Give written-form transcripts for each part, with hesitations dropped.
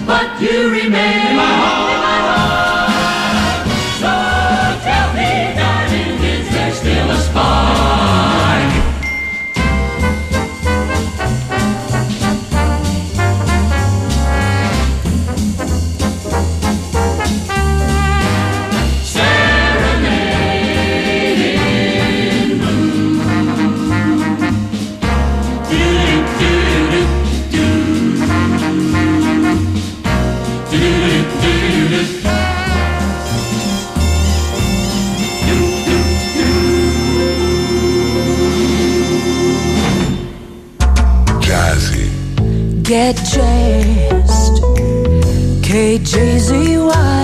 but you remain in my heart. So tell me, darling, is there still a spark? Serenading moon. Jazzy. Get jazzed, KJZY.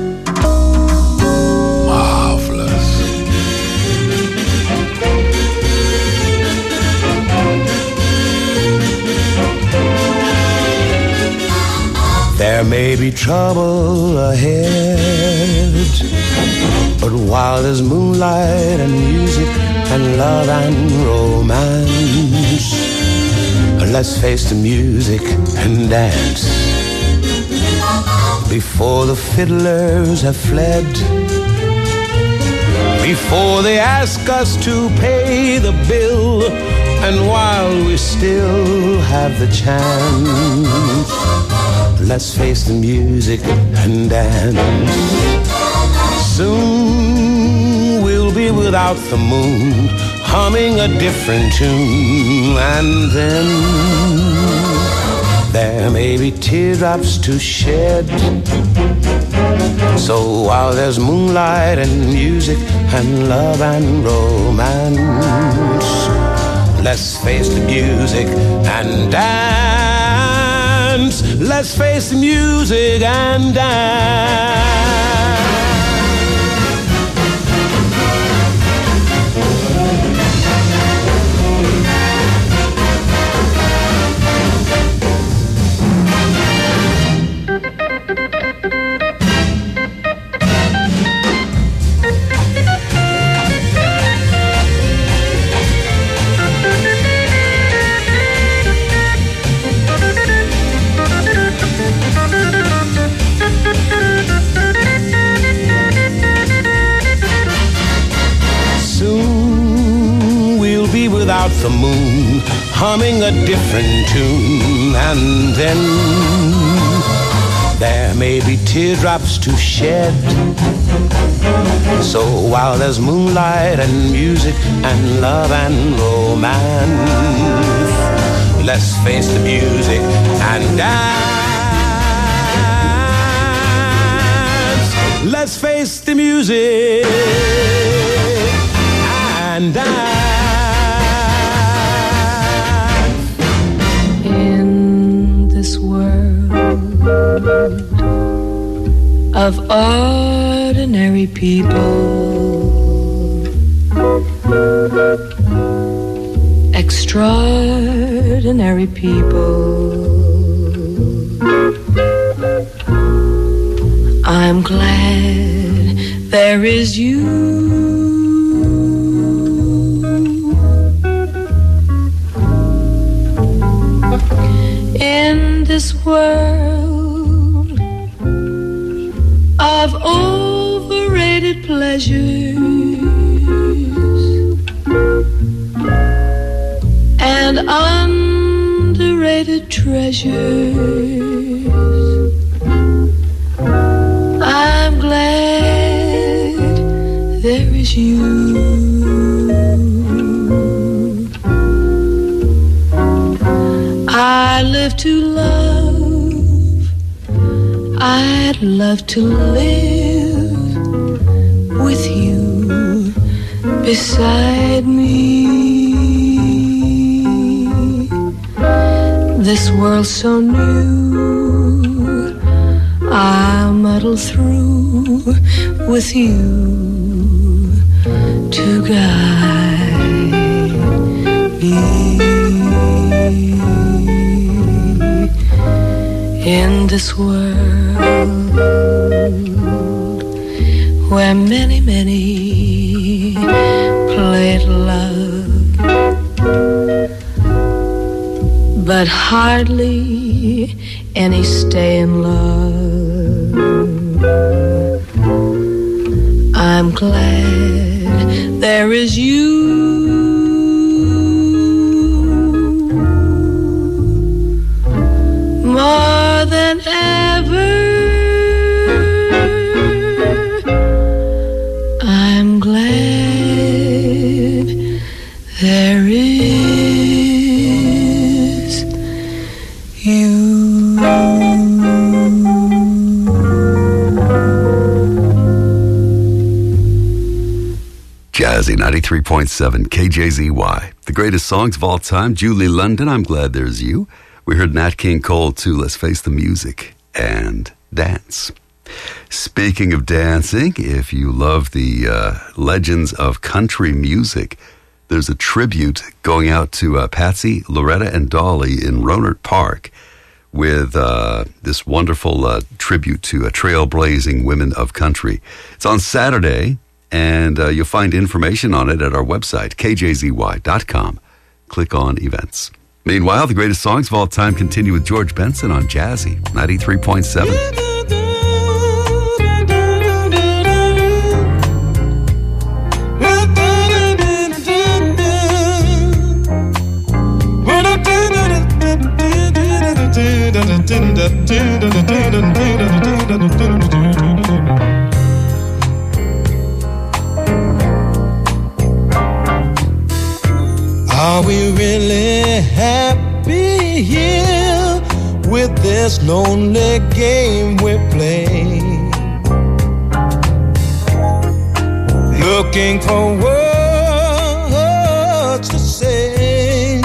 Marvelous. There may be trouble ahead, but while there's moonlight and music and love and romance, let's face the music and dance. Before the fiddlers have fled, before they ask us to pay the bill, and while we still have the chance, let's face the music and dance. Soon we'll be without the moon, humming a different tune, and then there may be teardrops to shed. So while there's moonlight and music and love and romance, let's face the music and dance. Let's face the music and dance. Without the moon, humming a different tune, and then there may be teardrops to shed. So while there's moonlight and music and love and romance, let's face the music and dance. Let's face the music and dance. Of ordinary people, extraordinary people, I'm glad there is you. In this world of overrated pleasures and underrated treasures, I'm glad there is you. I live to love, I'd love to live with you beside me. This world's so new, I'll muddle through with you to guide me. In this world where many, many play at love, but hardly any stay in love. I'm glad there is you. More than ever, I'm glad there is you. Jazzy 93.7 KJZY. The greatest songs of all time. Julie London, I'm glad there's you. We heard Nat King Cole too. Let's face the music and dance. Speaking of dancing, if you love the legends of country music, there's a tribute going out to Patsy, Loretta, and Dolly in Rohnert Park with this wonderful tribute to trailblazing women of country. It's on Saturday, and you'll find information on it at our website, kjzy.com. Click on events. Meanwhile, the greatest songs of all time continue with George Benson on Jazzy 93.7. Are we really happy here with this lonely game we play? Looking for words to say,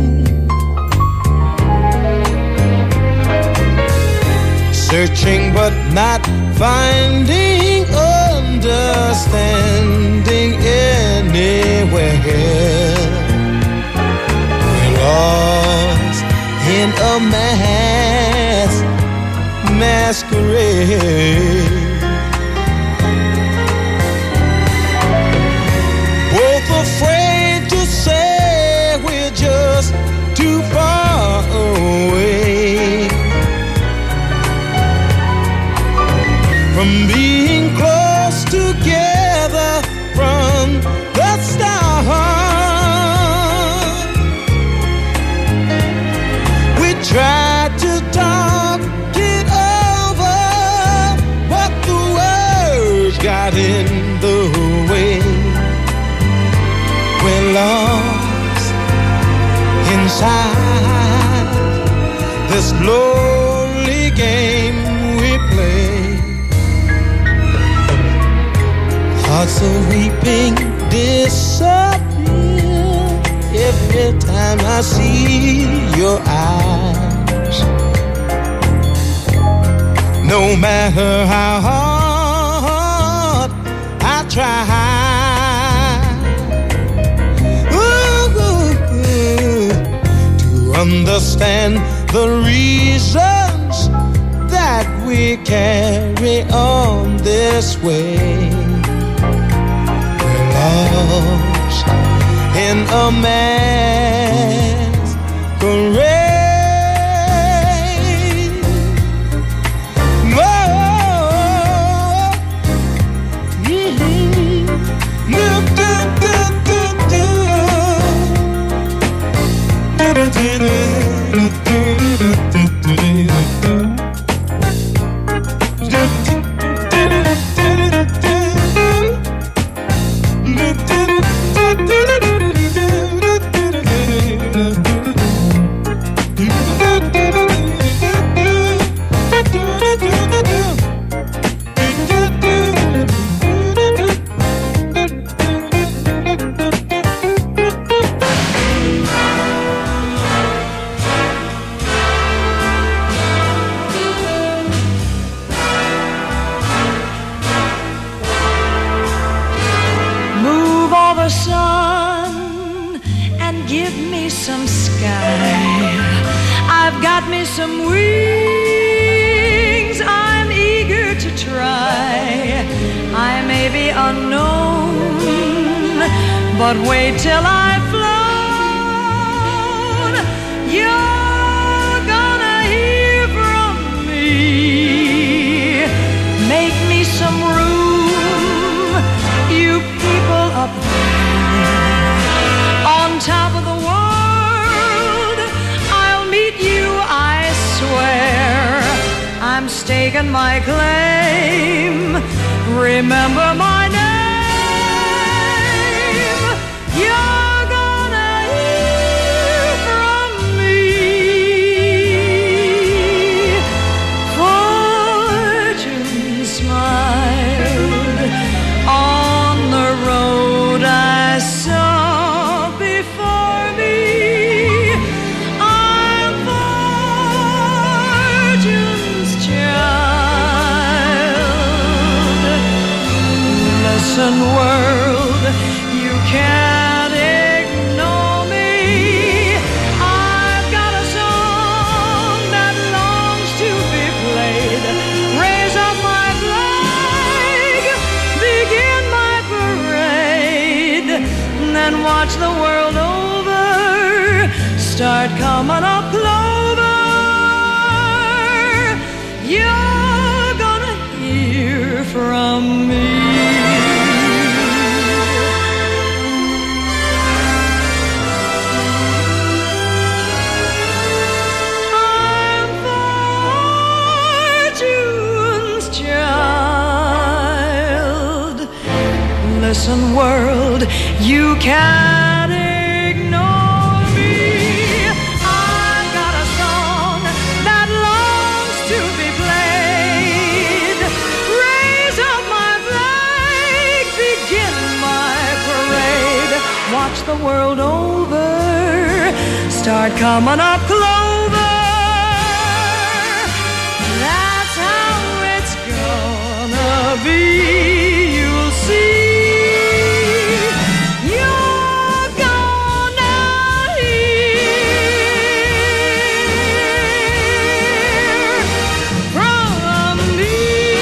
searching but not finding understanding anywhere. Lost in a masquerade, both afraid to say we're just too far away from being close together from the start. Tried to talk it over, but the words got in the way. We're lost inside this lonely game we play. Hearts are weeping, disappear every time I see your eyes. No matter how hard I try, to understand the reasons that we carry on this way. We're lost in a masquerade. Some wings I'm eager to try. I may be unknown, but wait till I've flown. You're gonna hear from staking my claim. Remember my name. You're gonna hear from me. Fortune smiled on the road I saw before me. I'm fortune's child. Listen, world, you can't ignore me. I've got a song that longs to be played. Raise up my flag, begin my parade, and then watch the world over start coming up clover. You're gonna hear from me. I'm fortune's child. Listen, world, you can't ignore me. I've got a song that longs to be played. Raise up my flag, begin my parade. Watch the world over start coming up clover. That's how it's gonna be. You'll see. You're gonna hear from me.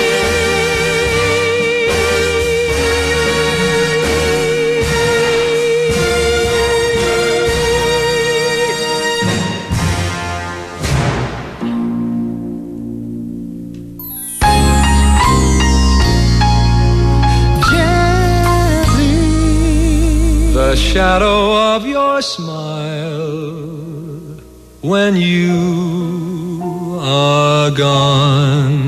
The shadow of your smile when you are gone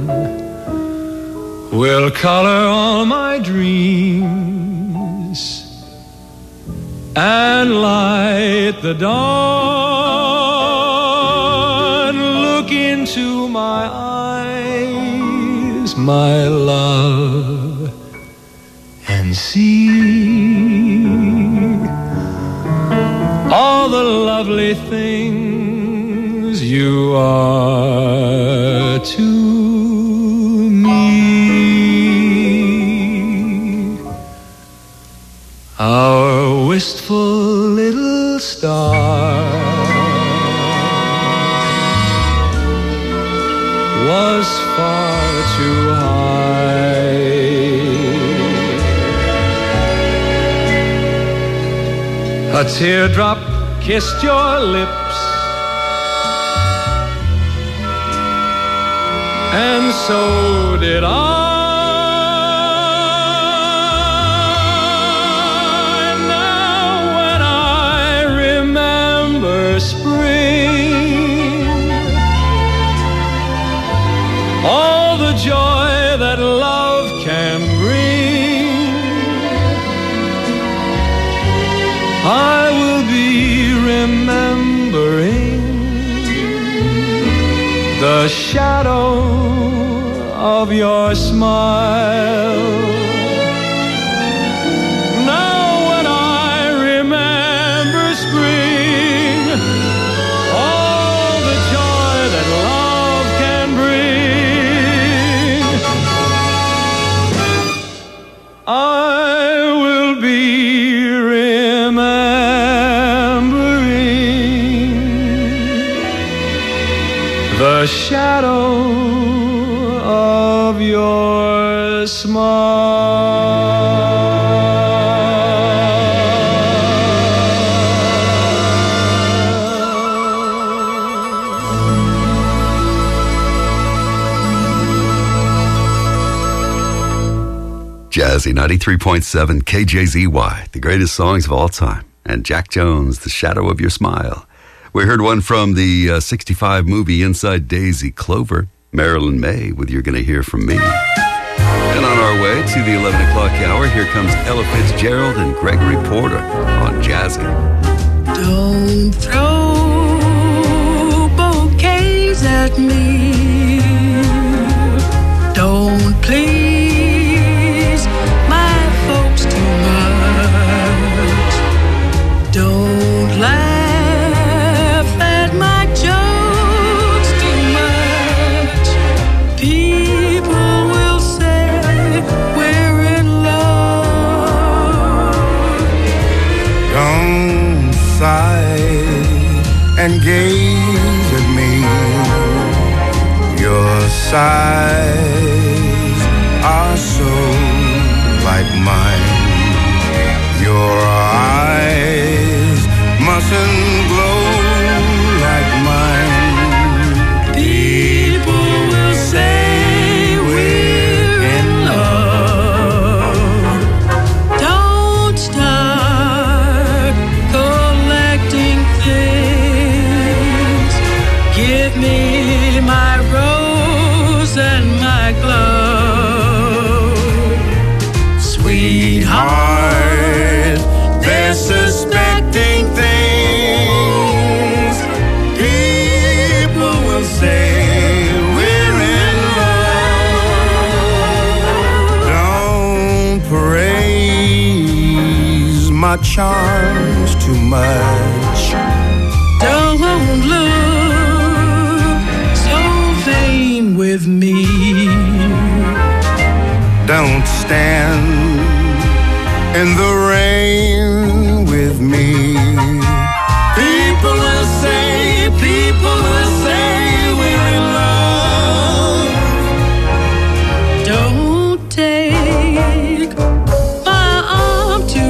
will color all my dreams and light the dawn. Look into my eyes, my love, and see all the lovely things you are to me. Our wistful little star was far too high. A teardrop kissed your lips, and so did I. Now when I remember spring, all the joy that love can bring, I will be remembering the shadow of your smile. Now when I remember spring, all the joy that love can bring, I will be remembering the shadow of your smile. Jazzy 93.7 KJZY, the greatest songs of all time. And Jack Jones, The Shadow of Your Smile. We heard one from the 65 movie Inside Daisy, Clover. Marilyn May with You're Gonna Hear From Me. And on our way to the 11 o'clock hour, here comes Ella Fitzgerald and Gregory Porter on Jazzy. Don't throw bouquets at me. Don't please my folks too much. Don't laugh at my jokes too much. People will say we're in love. Don't sigh and gaze at me. Your sighs are so like mine. Your eyes mustn't glow like mine. People will say we're in love. Don't start collecting things. Give me my rose and my glove. Sweetheart, They're suspecting things. People will say we're in love. Don't praise my charms too much. don't look so vain with me. Don't stand in the rain with me. People will say we're in love. Don't take my arm too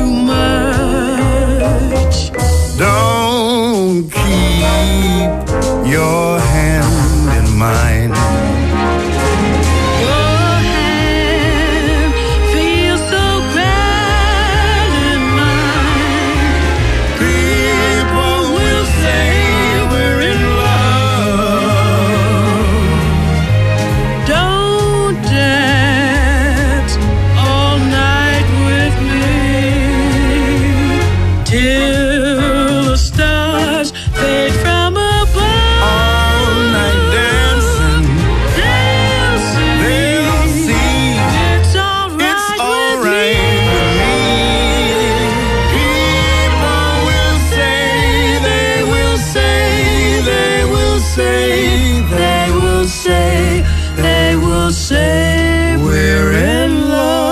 much. Don't keep your hand in mine. Your hand feels so grand in mine. People will say we're in love. Don't dance all night with me till the stars fade from above. All night dancing, They'll see it's all right with me. People will say, they will say, they will say, they will say, They will say we're in love.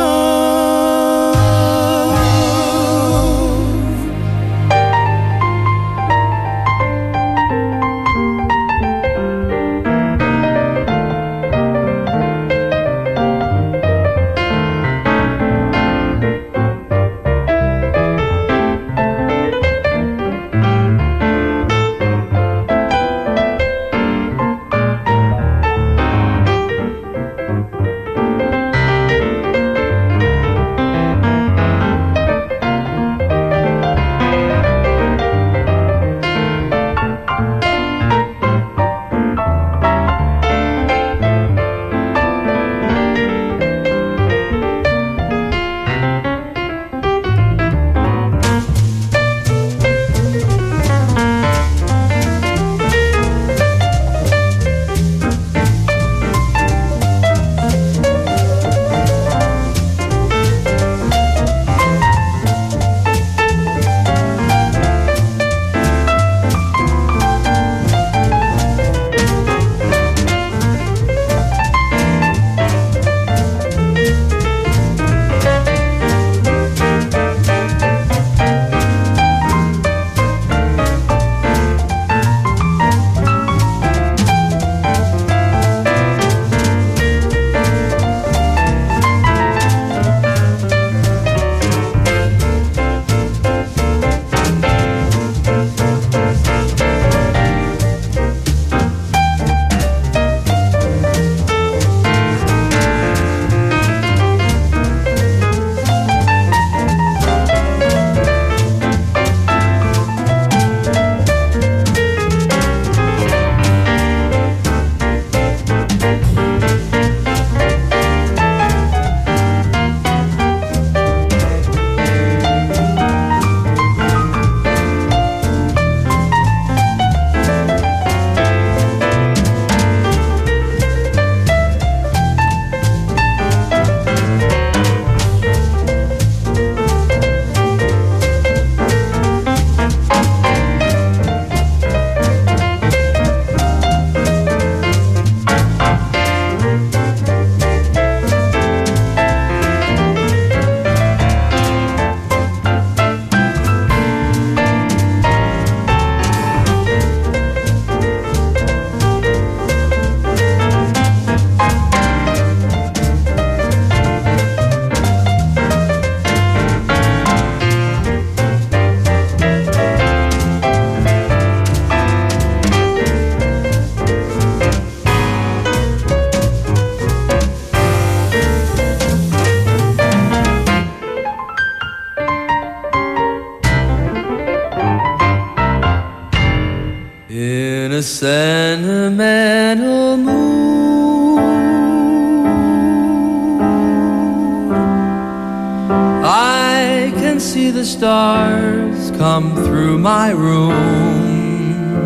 see the stars come through my room,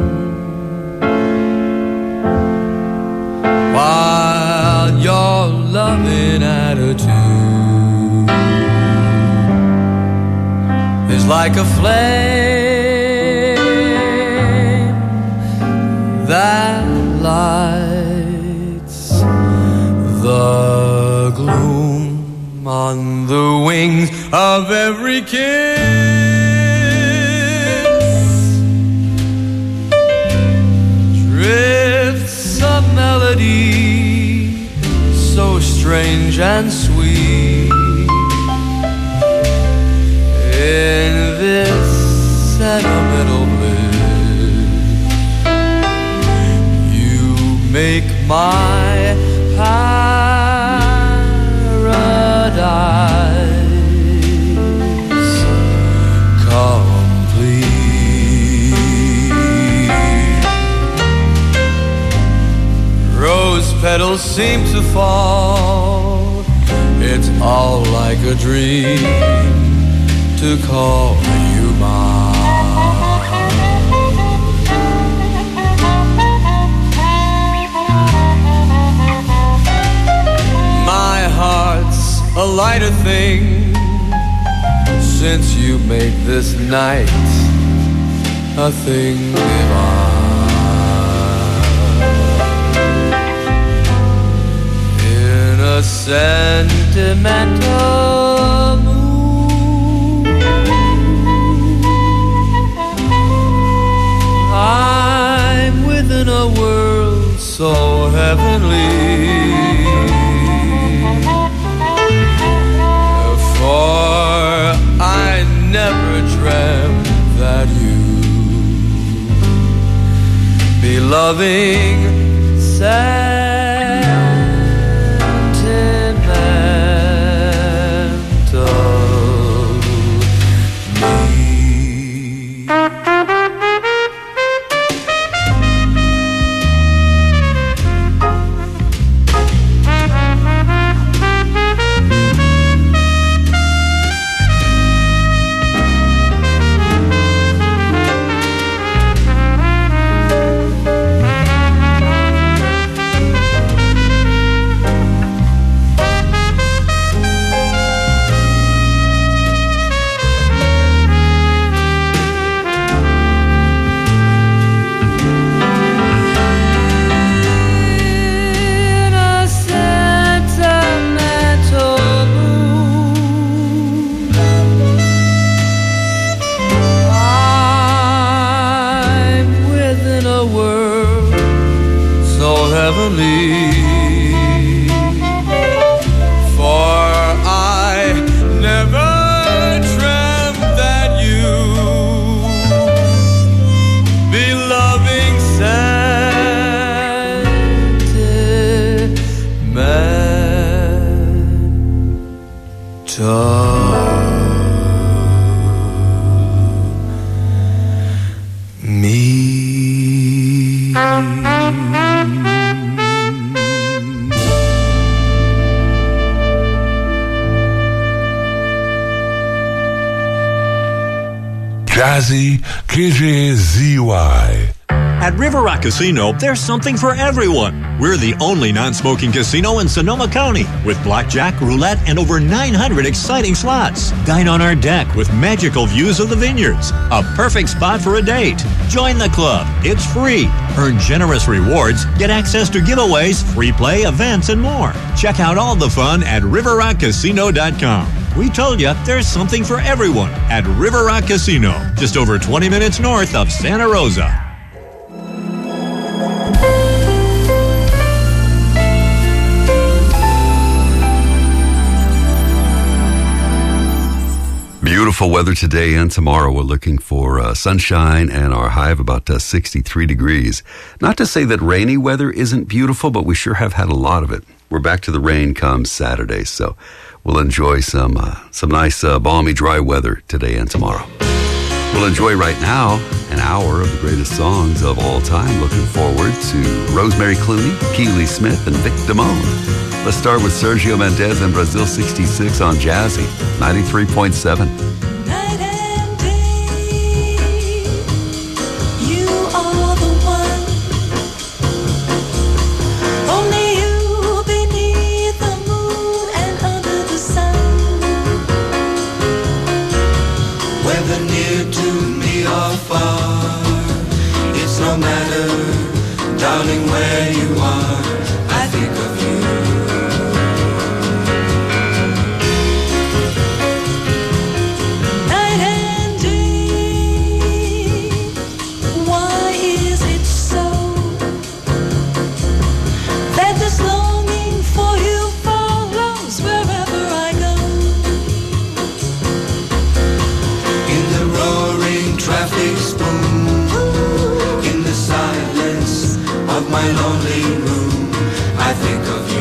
while your loving attitude is like a flame that lights the gloom on the wings of every kiss. Drifts of melody so strange and sweet in this sentimental bliss. You make my paradise complete. Rose petals seem to fall. It's all like a dream to call you mine. My heart's a lighter thing since you make this night a thing divine. In a sentimental mood, I'm within a world so heavenly. For I never dreamt that you'd be loving sentimental me. For I never dreamt that you'd be loving sentimental me. Jazzy KJZY. At River Rock Casino, there's something for everyone. We're the only non-smoking casino in Sonoma County with blackjack, roulette, and over 900 exciting slots. Dine on our deck with magical views of the vineyards. A perfect spot for a date. Join the club. It's free. Earn generous rewards, get access to giveaways, free play, events, and more. Check out all the fun at riverrockcasino.com. We told you there's something for everyone at River Rock Casino, just over 20 minutes north of Santa Rosa. Beautiful weather today and tomorrow. We're looking for sunshine and our high of about 63 degrees. Not to say that rainy weather isn't beautiful, but we sure have had a lot of it. We're back to the rain come Saturday, so we'll enjoy some nice balmy dry weather today and tomorrow. We'll enjoy right now an hour of the greatest songs of all time. Looking forward to Rosemary Clooney, Keely Smith, and Vic Damone. Let's start with Sergio Mendes and Brazil 66 on Jazzy 93.7. of you.